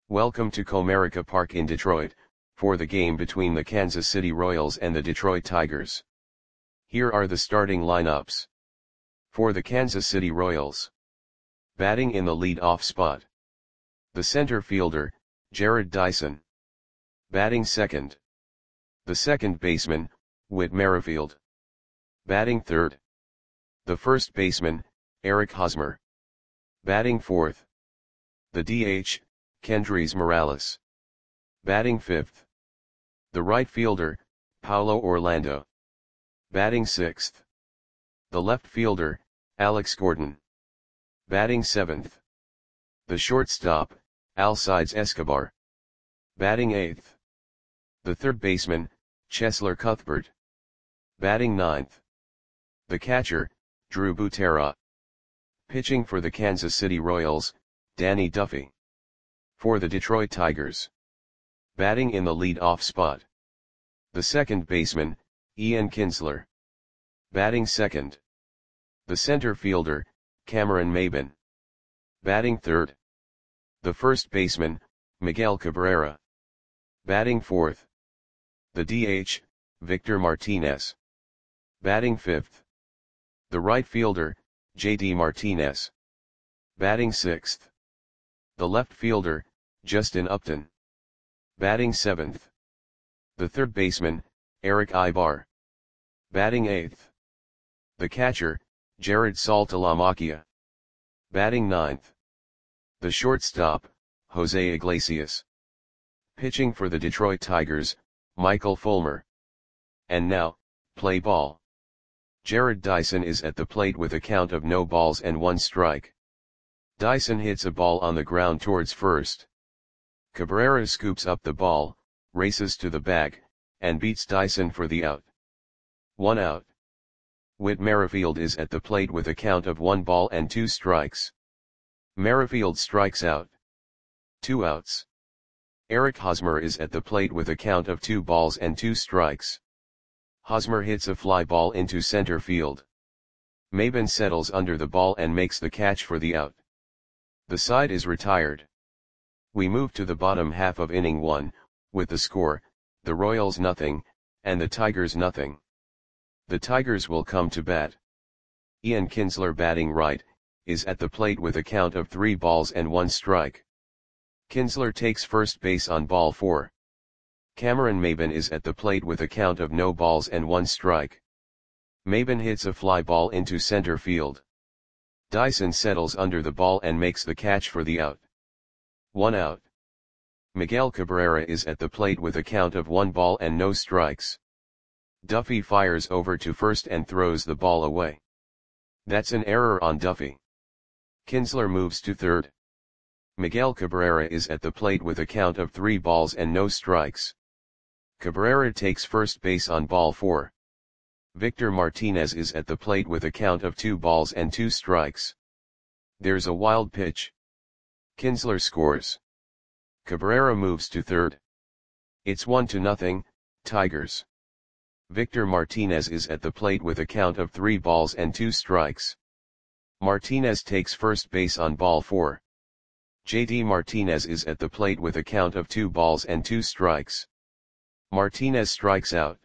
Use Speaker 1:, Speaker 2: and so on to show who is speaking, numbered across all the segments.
Speaker 1: Welcome to Comerica Park in Detroit, for the game between the Kansas City Royals and the Detroit Tigers. Here are the starting lineups. For the Kansas City Royals. Batting in the lead-off spot. The center fielder, Jarrod Dyson. Batting second. The second baseman, Whit Merrifield. Batting third. The first baseman, Eric Hosmer. Batting fourth. The DH, Kendrys Morales. Batting fifth. The right fielder, Paulo Orlando. Batting sixth. The left fielder, Alex Gordon. Batting seventh. The shortstop, Alcides Escobar. Batting eighth. The third baseman, Cheslor Cuthbert. Batting ninth. The catcher, Drew Butera. Pitching for the Kansas City Royals, Danny Duffy. For the Detroit Tigers. Batting in the lead-off spot. The second baseman, Ian Kinsler. Batting second. The center fielder, Cameron Maybin. Batting third. The first baseman, Miguel Cabrera. Batting fourth. The DH, Victor Martinez. Batting fifth. The right fielder, JD Martinez. Batting sixth. The left fielder, Justin Upton. Batting seventh. The third baseman, Eric Aybar. Batting eighth. The catcher, Jared Saltalamacchia. Batting ninth. The shortstop, Jose Iglesias. Pitching for the Detroit Tigers, Michael Fulmer. And now, play ball. Jarrod Dyson is at the plate with a count of no balls and 1 strike. Dyson hits a ball on the ground towards first. Cabrera scoops up the ball, races to the bag, and beats Dyson for the out. 1 out. Whit Merrifield is at the plate with a count of 1 ball and 2 strikes. Merrifield strikes out. 2 outs. Eric Hosmer is at the plate with a count of 2 balls and 2 strikes. Hosmer hits a fly ball into center field. Maybin settles under the ball and makes the catch for the out. The side is retired. We move to the bottom half of inning 1, with the score, the Royals nothing, and the Tigers nothing. The Tigers will come to bat. Ian Kinsler batting right, is at the plate with a count of 3 balls and 1 strike. Kinsler takes first base on ball 4. Cameron Maybin is at the plate with a count of no balls and 1 strike. Maybin hits a fly ball into center field. Dyson settles under the ball and makes the catch for the out. 1 out. Miguel Cabrera is at the plate with a count of 1 ball and no strikes. Duffy fires over to first and throws the ball away. That's an error on Duffy. Kinsler moves to third. Miguel Cabrera is at the plate with a count of 3 balls and no strikes. Cabrera takes first base on ball 4. Victor Martinez is at the plate with a count of 2 balls and 2 strikes. There's a wild pitch. Kinsler scores. Cabrera moves to third. It's 1-0, Tigers. Victor Martinez is at the plate with a count of 3 balls and 2 strikes. Martinez takes first base on ball 4. JD Martinez is at the plate with a count of 2 balls and 2 strikes. Martinez strikes out.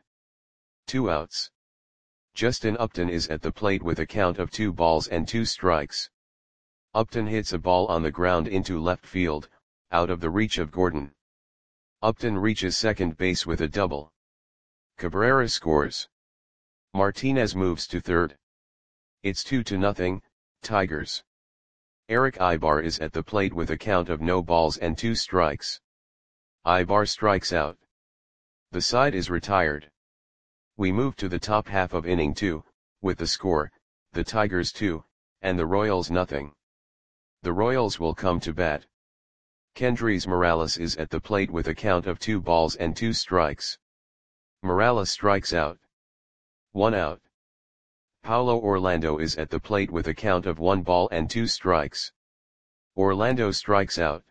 Speaker 1: 2 outs. Justin Upton is at the plate with a count of 2 balls and 2 strikes. Upton hits a ball on the ground into left field, out of the reach of Gordon. Upton reaches second base with a double. Cabrera scores. Martinez moves to third. It's 2-0, Tigers. Eric Aybar is at the plate with a count of no balls and 2 strikes. Aybar strikes out. The side is retired. We move to the top half of inning 2, with the score, the Tigers 2, and the Royals nothing. The Royals will come to bat. Kendrys Morales is at the plate with a count of 2 balls and 2 strikes. Morales strikes out. 1 out. Paulo Orlando is at the plate with a count of 1 ball and 2 strikes. Orlando strikes out.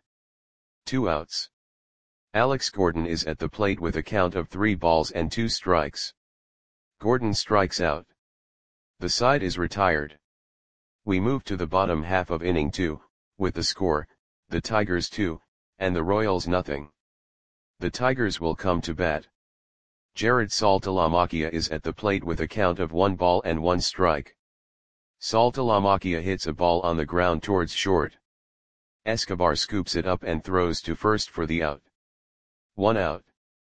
Speaker 1: 2 outs. Alex Gordon is at the plate with a count of 3 balls and 2 strikes. Gordon strikes out. The side is retired. We move to the bottom half of inning 2, with the score, the Tigers 2, and the Royals nothing. The Tigers will come to bat. Jared Saltalamacchia is at the plate with a count of 1 ball and 1 strike. Saltalamacchia hits a ball on the ground towards short. Escobar scoops it up and throws to first for the out. 1 out.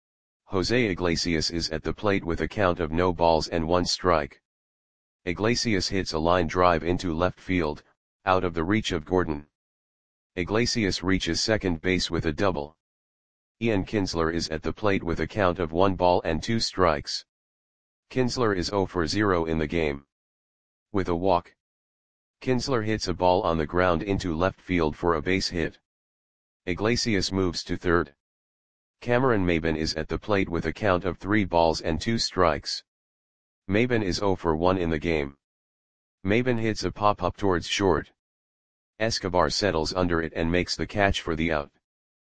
Speaker 1: Jose Iglesias is at the plate with a count of no balls and 1 strike. Iglesias hits a line drive into left field, out of the reach of Gordon. Iglesias reaches second base with a double. Ian Kinsler is at the plate with a count of 1 ball and 2 strikes. Kinsler is 0 for 0 in the game. With a walk, Kinsler hits a ball on the ground into left field for a base hit. Iglesias moves to third. Cameron Maybin is at the plate with a count of 3 balls and 2 strikes. Maybin is 0 for 1 in the game. Maybin hits a pop-up towards short. Escobar settles under it and makes the catch for the out.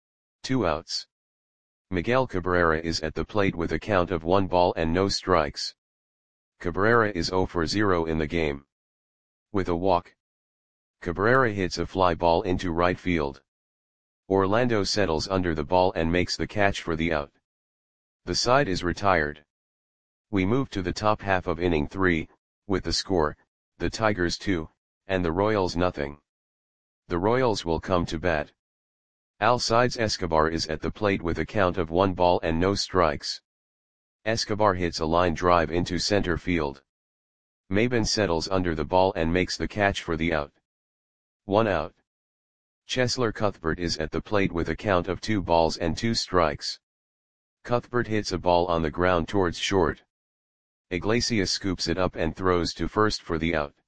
Speaker 1: 2 outs. Miguel Cabrera is at the plate with a count of 1 ball and no strikes. Cabrera is 0 for 0 in the game. With a walk, Cabrera hits a fly ball into right field. Orlando settles under the ball and makes the catch for the out. The side is retired. We move to the top half of inning 3, with the score, the Tigers 2, and the Royals nothing. The Royals will come to bat. Alcides Escobar is at the plate with a count of 1 ball and no strikes. Escobar hits a line drive into center field. Maybin settles under the ball and makes the catch for the out. 1 out. Cheslor Cuthbert is at the plate with a count of 2 balls and 2 strikes. Cuthbert hits a ball on the ground towards short. Iglesias scoops it up and throws to first for the out.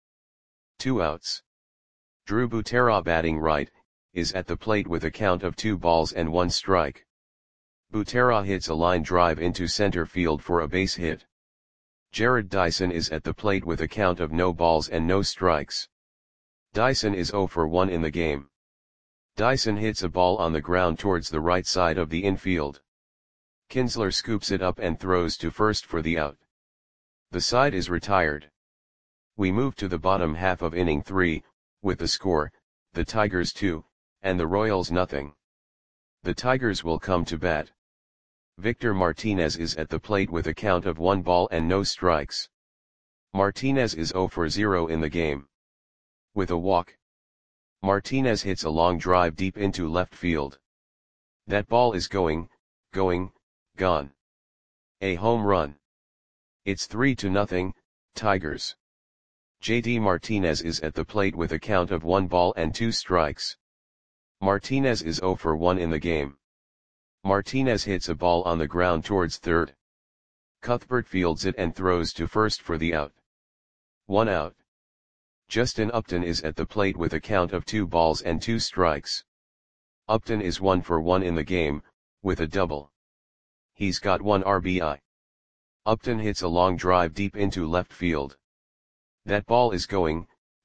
Speaker 1: 2 outs. Drew Butera, batting right, is at the plate with a count of 2 balls and 1 strike. Butera hits a line drive into center field for a base hit. Jared Dyson is at the plate with a count of no balls and no strikes. Dyson is 0 for 1 in the game. Dyson hits a ball on the ground towards the right side of the infield. Kinsler scoops it up and throws to first for the out. The side is retired. We move to the bottom half of inning 3, with the score, the Tigers 2, and the Royals nothing. The Tigers will come to bat. Victor Martinez is at the plate with a count of 1 ball and no strikes. Martinez is 0 for 0 in the game. With a walk, Martinez hits a long drive deep into left field. That ball is going, gone. A home run. It's 3-0, Tigers. JD Martinez is at the plate with a count of 1 ball and 2 strikes. Martinez is 0 for 1 in the game. Martinez hits a ball on the ground towards third. Cuthbert fields it and throws to first for the out. 1 out. Justin Upton is at the plate with a count of 2 balls and 2 strikes. Upton is 1 for 1 in the game, with a double. He's got 1 RBI. Upton hits a long drive deep into left field. That ball is going,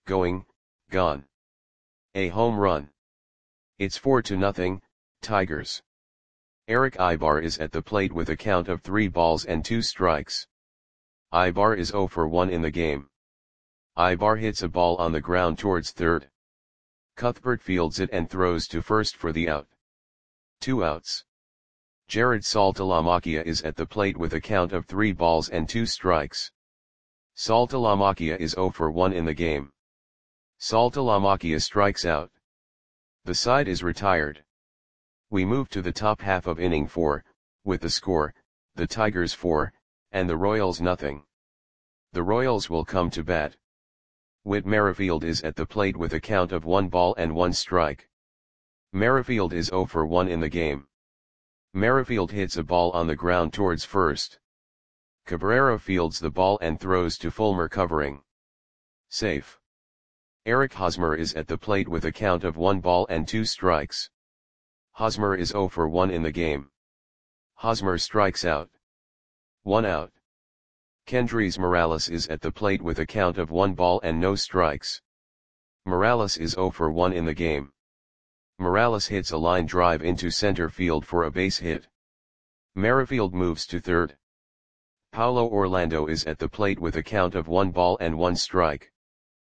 Speaker 1: gone. A home run. It's 4-0, Tigers. Eric Ibar is at the plate with a count of 3 balls and 2 strikes. Ibar is 0 for 1 in the game. Ibar hits a ball on the ground towards third. Cuthbert fields it and throws to first for the out. 2 outs. Jared Saltalamacchia is at the plate with a count of 3 balls and 2 strikes. Saltalamacchia is 0 for 1 in the game. Saltalamacchia strikes out. The side is retired. We move to the top half of inning 4, with the score, the Tigers 4, and the Royals nothing. The Royals will come to bat. Whit Merrifield is at the plate with a count of 1 ball and 1 strike. Merrifield is 0 for 1 in the game. Merrifield hits a ball on the ground towards first. Cabrera fields the ball and throws to Fulmer covering. Safe. Eric Hosmer is at the plate with a count of 1 ball and 2 strikes. Hosmer is 0 for 1 in the game. Hosmer strikes out. 1 out. Kendrys Morales is at the plate with a count of 1 ball and no strikes. Morales is 0 for 1 in the game. Morales hits a line drive into center field for a base hit. Merrifield moves to third. Paulo Orlando is at the plate with a count of 1 ball and 1 strike.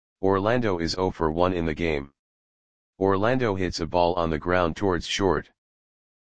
Speaker 1: Orlando is 0 for 1 in the game. Orlando hits a ball on the ground towards short.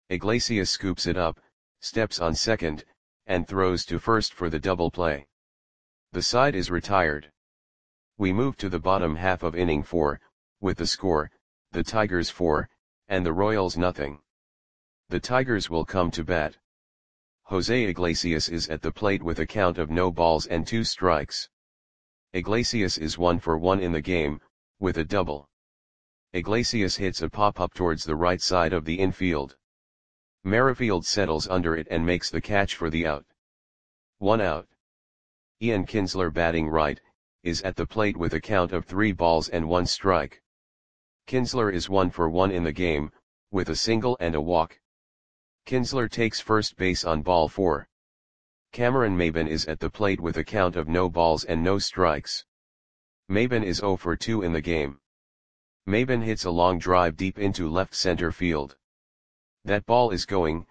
Speaker 1: Iglesias scoops it up, steps on second, and throws to first for the double play. The side is retired. We move to the bottom half of inning 4, with the score, the Tigers 4, and the Royals nothing. The Tigers will come to bat. Jose Iglesias is at the plate with a count of no balls and 2 strikes. Iglesias is 1 for 1 in the game, with a double. Iglesias hits a pop-up towards the right side of the infield. Merrifield settles under it and makes the catch for the out. 1 out. Ian Kinsler, batting right, is at the plate with a count of 3 balls and 1 strike. Kinsler is 1 for 1 in the game, with a single and a walk. Kinsler takes first base on ball 4. Cameron Maybin is at the plate with a count of no balls and no strikes. Maybin is 0 for 2 in the game. Maybin hits a long drive deep into left center field. That ball is gone.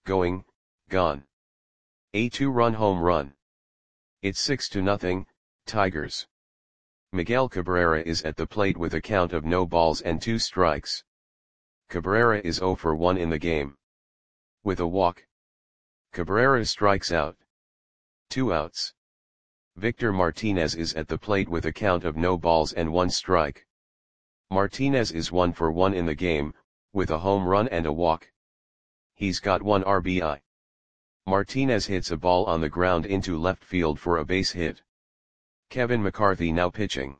Speaker 1: A 2-run home run. It's 6-0, Tigers. Miguel Cabrera is at the plate with a count of no balls and 2 strikes. Cabrera is 0 for 1 in the game. With a walk. Cabrera strikes out. 2 outs. Victor Martinez is at the plate with a count of no balls and 1 strike. Martinez is 1 for 1 in the game, with a home run and a walk. He's got 1 RBI. Martinez hits a ball on the ground into left field for a base hit. Kevin McCarthy now pitching.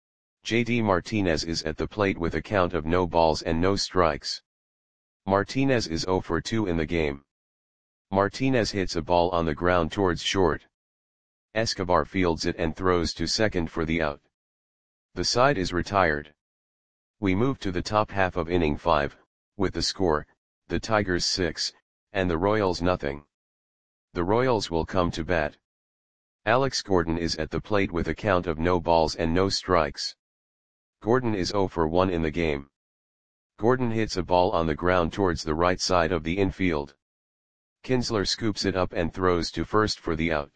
Speaker 1: JD Martinez is at the plate with a count of no balls and no strikes. Martinez is 0 for 2 in the game. Martinez hits a ball on the ground towards short. Escobar fields it and throws to second for the out. The side is retired. We move to the top half of inning 5, with the score, the Tigers 6, and the Royals nothing. The Royals will come to bat. Alex Gordon is at the plate with a count of no balls and no strikes. Gordon is 0 for 1 in the game. Gordon hits a ball on the ground towards the right side of the infield. Kinsler scoops it up and throws to first for the out.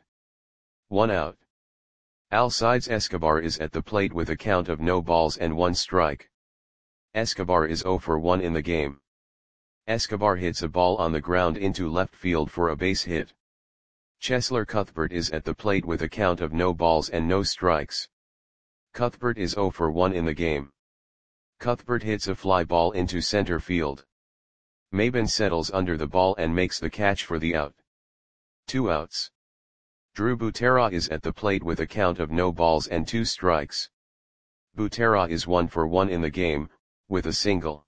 Speaker 1: 1 out. Alcides Escobar is at the plate with a count of no balls and 1 strike. Escobar is 0 for 1 in the game. Escobar hits a ball on the ground into left field for a base hit. Cheslor Cuthbert is at the plate with a count of no balls and no strikes. Cuthbert is 0 for 1 in the game. Cuthbert hits a fly ball into center field. Maybin settles under the ball and makes the catch for the out. 2 outs. Drew Butera is at the plate with a count of no balls and 2 strikes. Butera is 1 for 1 in the game, with a single.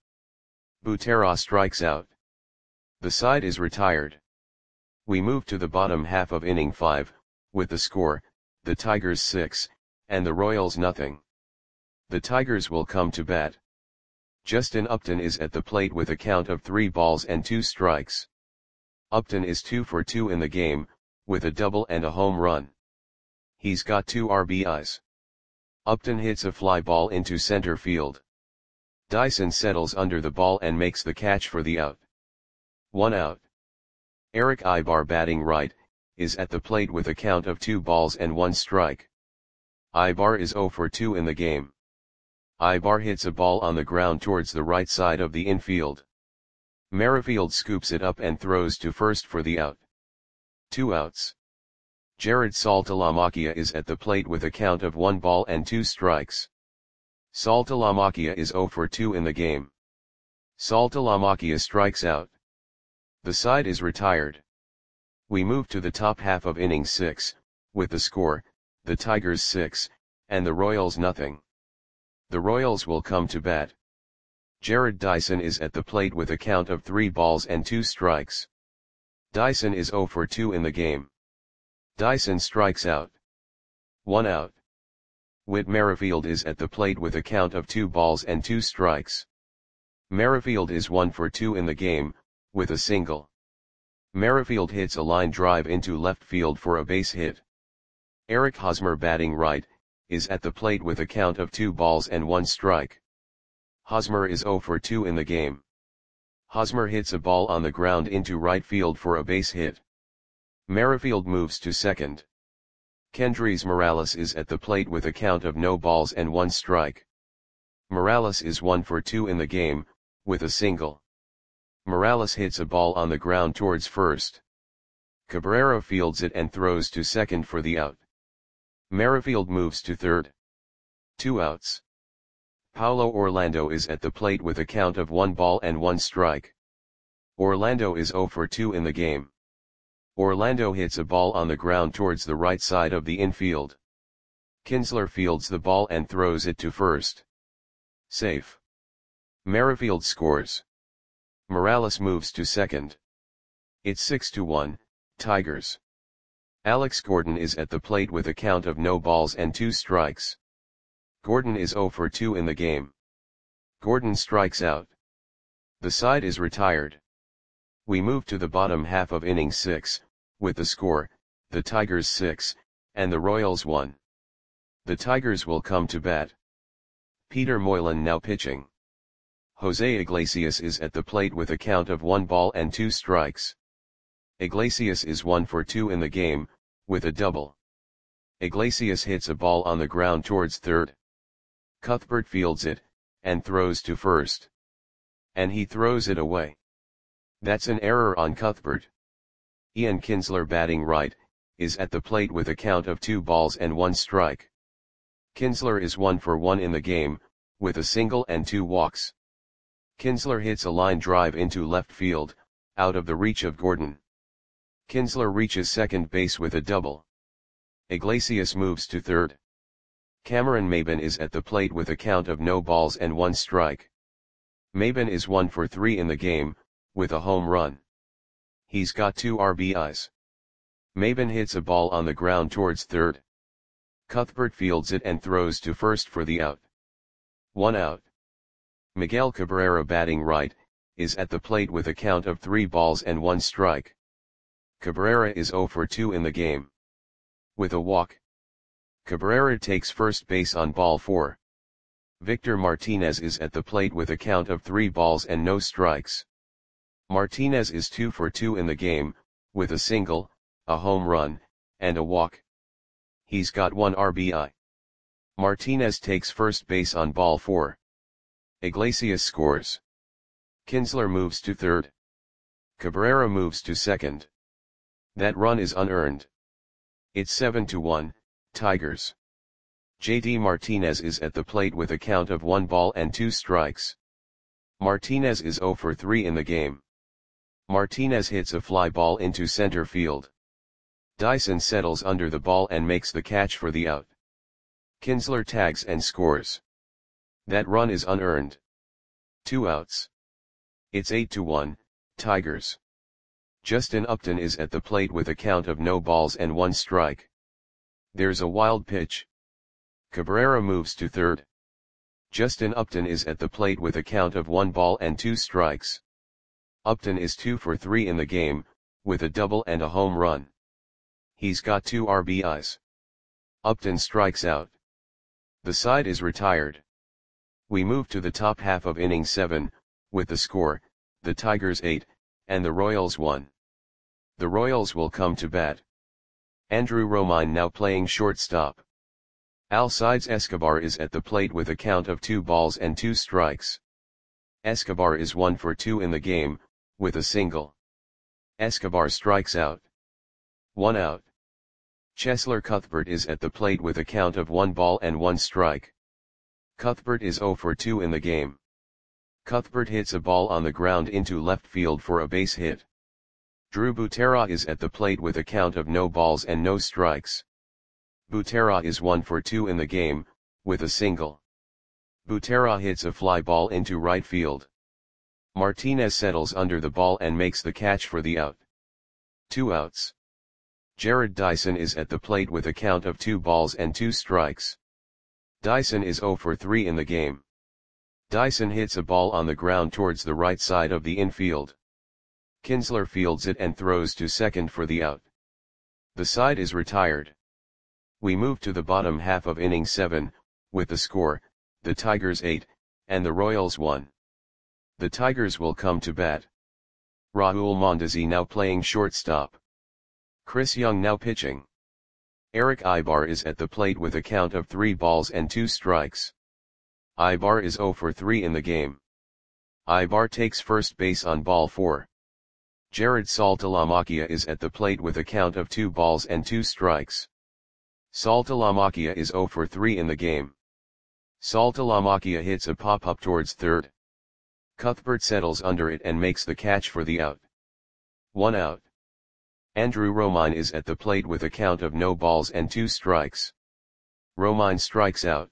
Speaker 1: Butera strikes out. The side is retired. We move to the bottom half of inning 5, with the score, the Tigers 6, and the Royals nothing. The Tigers will come to bat. Justin Upton is at the plate with a count of 3 balls and 2 strikes. Upton is 2 for 2 in the game, with a double and a home run. He's got 2 RBIs. Upton hits a fly ball into center field. Dyson settles under the ball and makes the catch for the out. 1 out. Eric Ibar, batting right, is at the plate with a count of 2 balls and 1 strike. Ibar is 0 for 2 in the game. Ibar hits a ball on the ground towards the right side of the infield. Merrifield scoops it up and throws to first for the out. 2 outs. Jared Saltalamacchia is at the plate with a count of 1 ball and 2 strikes. Saltalamacchia is 0 for 2 in the game. Saltalamacchia strikes out. The side is retired. We move to the top half of inning 6, with the score, the Tigers 6, and the Royals nothing. The Royals will come to bat. Jared Dyson is at the plate with a count of 3 balls and 2 strikes. Dyson is 0 for 2 in the game. Dyson strikes out. 1 out. Whit Merrifield is at the plate with a count of 2 balls and 2 strikes. Merrifield is 1 for 2 in the game, with a single. Merrifield hits a line drive into left field for a base hit. Eric Hosmer, batting right, is at the plate with a count of 2 balls and 1 strike. Hosmer is 0 for 2 in the game. Hosmer hits a ball on the ground into right field for a base hit. Merrifield moves to second. Kendrys Morales is at the plate with a count of no balls and 1 strike. Morales is 1 for 2 in the game, with a single. Morales hits a ball on the ground towards first. Cabrera fields it and throws to second for the out. Merrifield moves to third. 2 outs. Paulo Orlando is at the plate with a count of 1 ball and 1 strike. Orlando is 0 for 2 in the game. Orlando hits a ball on the ground towards the right side of the infield. Kinsler fields the ball and throws it to first. Safe. Merrifield scores. Morales moves to second. It's 6-1, Tigers. Alex Gordon is at the plate with a count of no balls and 2 strikes. Gordon is 0 for 2 in the game. Gordon strikes out. The side is retired. We move to the bottom half of inning 6, with the score, the Tigers 6, and the Royals 1. The Tigers will come to bat. Peter Moylan now pitching. Jose Iglesias is at the plate with a count of 1 ball and 2 strikes. Iglesias is 1 for 2 in the game, with a double. Iglesias hits a ball on the ground towards third. Cuthbert fields it, and throws to first. And he throws it away. That's an error on Cuthbert. Ian Kinsler batting right, is at the plate with a count of 2 balls and 1 strike. Kinsler is 1 for 1 in the game, with a single and 2 walks. Kinsler hits a line drive into left field, out of the reach of Gordon. Kinsler reaches second base with a double. Iglesias moves to third. Cameron Maybin is at the plate with a count of no balls and 1 strike. Maybin is 1 for 3 in the game, with a home run. He's got 2 RBIs. Maybin hits a ball on the ground towards third. Cuthbert fields it and throws to first for the out. 1 out. Miguel Cabrera batting right, is at the plate with a count of 3 balls and 1 strike. Cabrera is 0 for 2 in the game. With a walk. Cabrera takes first base on ball 4. Victor Martinez is at the plate with a count of 3 balls and no strikes. Martinez is 2 for 2 in the game, with a single, a home run, and a walk. He's got 1 RBI. Martinez takes first base on ball 4. Iglesias scores. Kinsler moves to third. Cabrera moves to second. That run is unearned. It's 7-1, Tigers. JD Martinez is at the plate with a count of 1 ball and 2 strikes. Martinez is 0 for 3 in the game. Martinez hits a fly ball into center field. Dyson settles under the ball and makes the catch for the out. Kinsler tags and scores. That run is unearned. 2 outs. It's 8-1, Tigers. Justin Upton is at the plate with a count of no balls and 1 strike. There's a wild pitch. Cabrera moves to third. Justin Upton is at the plate with a count of 1 ball and 2 strikes. Upton is 2 for 3 in the game, with a double and a home run. He's got 2 RBIs. Upton strikes out. The side is retired. We move to the top half of inning 7, with the score, the Tigers 8, and the Royals 1. The Royals will come to bat. Andrew Romine now playing shortstop. Alcides Escobar is at the plate with a count of 2 balls and 2 strikes. Escobar is 1 for 2 in the game, with a single. Escobar strikes out. 1 out. Cheslor Cuthbert is at the plate with a count of 1 ball and 1 strike. Cuthbert is 0 for 2 in the game. Cuthbert hits a ball on the ground into left field for a base hit. Drew Butera is at the plate with a count of no balls and no strikes. Butera is 1 for 2 in the game, with a single. Butera hits a fly ball into right field. Martinez settles under the ball and makes the catch for the out. 2 outs. Jared Dyson is at the plate with a count of 2 balls and 2 strikes. Dyson is 0 for 3 in the game. Dyson hits a ball on the ground towards the right side of the infield. Kinsler fields it and throws to second for the out. The side is retired. We move to the bottom half of inning 7, with the score, the Tigers 8, and the Royals 1. The Tigers will come to bat. Raul Mondesi now playing shortstop. Chris Young now pitching. Eric Ibar is at the plate with a count of 3 balls and 2 strikes. Ibar is 0 for 3 in the game. Ibar takes first base on ball 4. Jared Saltalamacchia is at the plate with a count of 2 balls and 2 strikes. Saltalamacchia is 0 for 3 in the game. Saltalamacchia hits a pop-up towards third. Cuthbert settles under it and makes the catch for the out. 1 out. Andrew Romine is at the plate with a count of no balls and 2 strikes. Romine strikes out.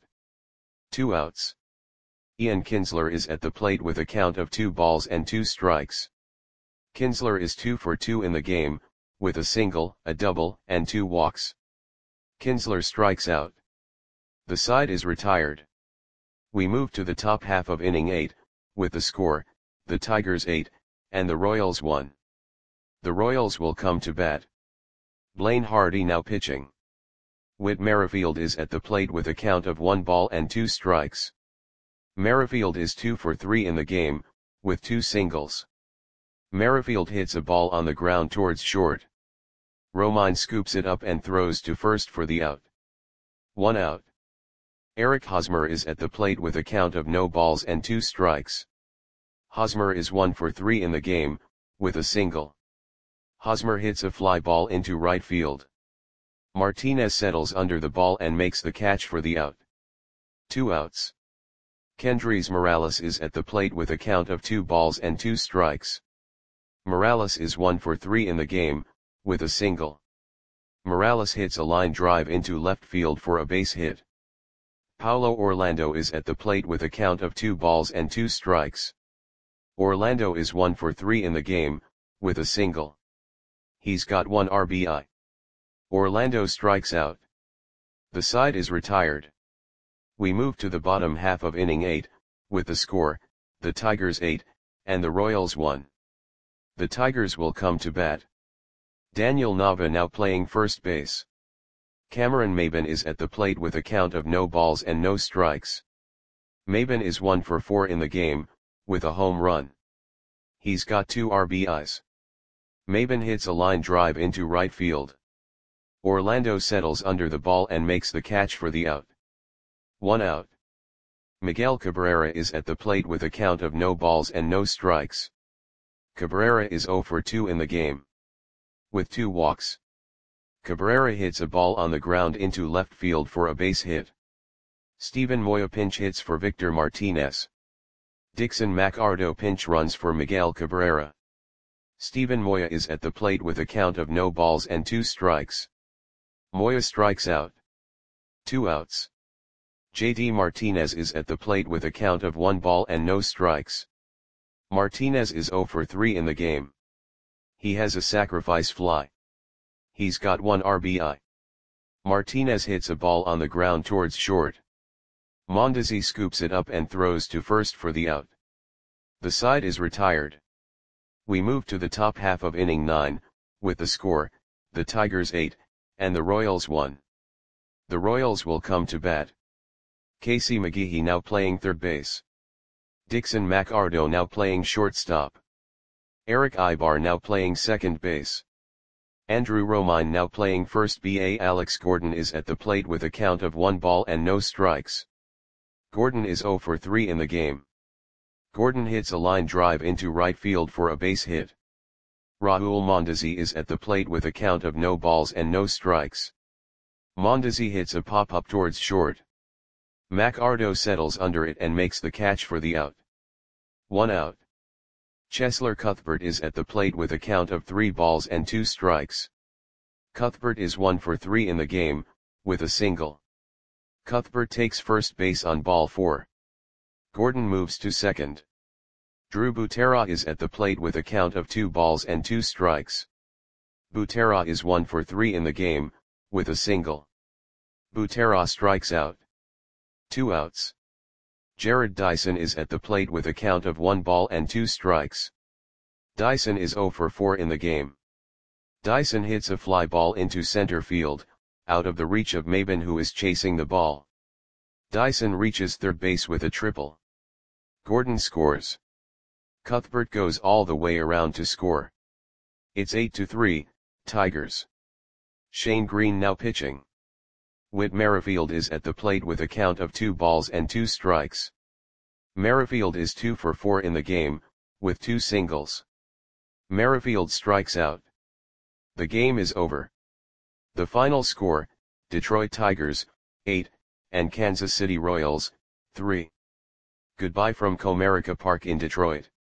Speaker 1: 2 outs. Ian Kinsler is at the plate with a count of 2 balls and 2 strikes. Kinsler is 2 for 2 in the game, with a single, a double, and 2 walks. Kinsler strikes out. The side is retired. We move to the top half of inning 8, with the score, the Tigers 8, and the Royals 1. The Royals will come to bat. Blaine Hardy now pitching. Whit Merrifield is at the plate with a count of 1 ball and 2 strikes. Merrifield is 2 for 3 in the game, with 2 singles. Merrifield hits a ball on the ground towards short. Romine scoops it up and throws to first for the out. 1 out. Eric Hosmer is at the plate with a count of no balls and 2 strikes. Hosmer is 1 for 3 in the game, with a single. Hosmer hits a fly ball into right field. Martinez settles under the ball and makes the catch for the out. 2 outs. Kendrys Morales is at the plate with a count of 2 balls and 2 strikes. Morales is 1 for 3 in the game, with a single. Morales hits a line drive into left field for a base hit. Paulo Orlando is at the plate with a count of 2 balls and 2 strikes. Orlando is 1 for 3 in the game, with a single. He's got 1 RBI. Orlando strikes out. The side is retired. We move to the bottom half of inning 8, with the score, the Tigers 8, and the Royals 1. The Tigers will come to bat. Daniel Nava now playing first base. Cameron Maybin is at the plate with a count of no balls and no strikes. Maybin is 1 for 4 in the game, with a home run. He's got 2 RBIs. Maybin hits a line drive into right field. Orlando settles under the ball and makes the catch for the out. 1 out. Miguel Cabrera is at the plate with a count of no balls and no strikes. Cabrera is 0 for 2 in the game. With 2 walks. Cabrera hits a ball on the ground into left field for a base hit. Steven Moya pinch hits for Victor Martinez. Dixon McArdo pinch runs for Miguel Cabrera. Steven Moya is at the plate with a count of no balls and 2 strikes. Moya strikes out. 2 outs. JD Martinez is at the plate with a count of 1 ball and no strikes. Martinez is 0 for 3 in the game. He has a sacrifice fly. He's got 1 RBI. Martinez hits a ball on the ground towards short. Mondesi scoops it up and throws to first for the out. The side is retired. We move to the top half of inning 9, with the score, the Tigers 8, and the Royals 1. The Royals will come to bat. Casey McGehee now playing third base. Dixon McArdo now playing shortstop. Eric Ibar now playing second base. Andrew Romine now playing first base. Alex Gordon is at the plate with a count of 1 ball and no strikes. Gordon is 0 for 3 in the game. Gordon hits a line drive into right field for a base hit. Raul Mondesi is at the plate with a count of no balls and no strikes. Mondesi hits a pop-up towards short. McArdo settles under it and makes the catch for the out. 1 out. Cheslor Cuthbert is at the plate with a count of 3 balls and 2 strikes. Cuthbert is 1 for 3 in the game, with a single. Cuthbert takes first base on ball 4. Gordon moves to second. Drew Butera is at the plate with a count of 2 balls and 2 strikes. Butera is 1 for 3 in the game, with a single. Butera strikes out. 2 outs. Jared Dyson is at the plate with a count of 1 ball and 2 strikes. Dyson is 0 for 4 in the game. Dyson hits a fly ball into center field, out of the reach of Maybin who is chasing the ball. Dyson reaches third base with a triple. Gordon scores. Cuthbert goes all the way around to score. It's 8-3, Tigers. Shane Green now pitching. Whit Merrifield is at the plate with a count of 2 balls and 2 strikes. Merrifield is 2 for 4 in the game, with 2 singles. Merrifield strikes out. The game is over. The final score, Detroit Tigers, 8, and Kansas City Royals, 3. Goodbye from Comerica Park in Detroit.